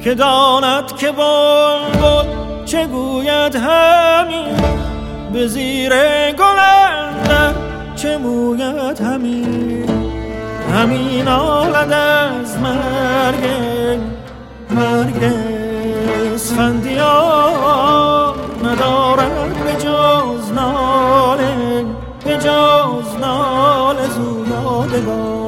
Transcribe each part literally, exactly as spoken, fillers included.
که داند که بلبل چه گوید همین، به زیر گل اندر چه موید همین. همین آلد از مرگ مرگ اسفندیار، ندارد به جز ناله به جز ناله زو یادگار.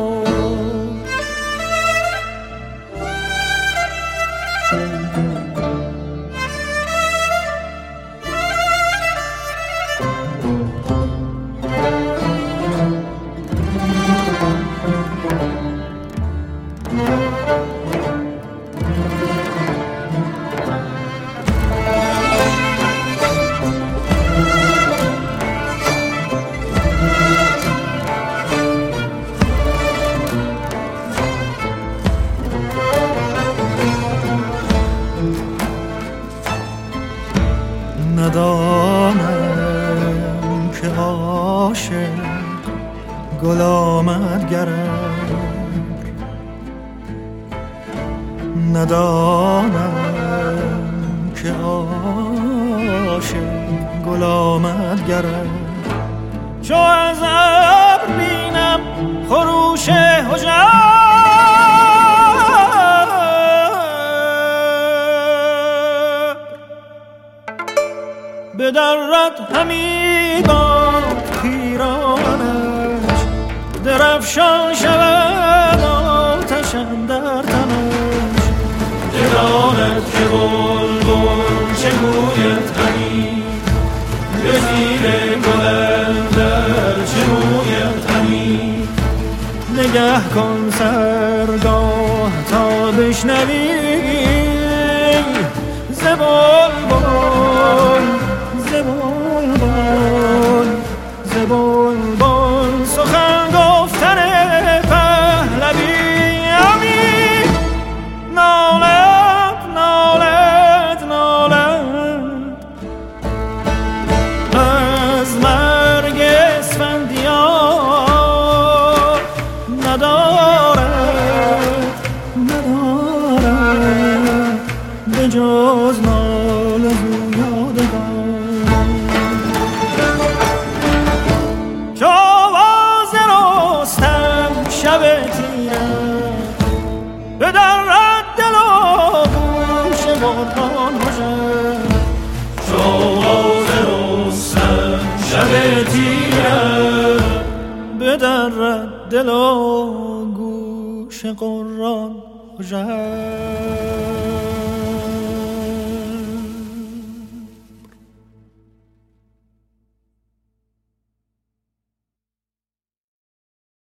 ندانم که عاشق گل آمد گرم، ندانم که عاشق گل آمد گرم. چو از ابر بینم خروش هژبر، بدرد همی باد پیرانش، درفشان شود آتش اندر تنش. دلاند که بلبل چه گوید همی، به زیر گل اندر چه موید همی. نگه کن سرگاه تا بشنوی ز بلبل ز بلبل ز بلبل سخن گفتن پهلوی. همی نالد نالد نالد از مرگ اسفندیار، ندارد ندارد به جز ناله زو یادگار. چو آواز رستم شب تیره، بدرد دل و گوش قرآن هژبر. چو آواز رستم شب تیره، بدرد دل و گوش قرآن هژبر.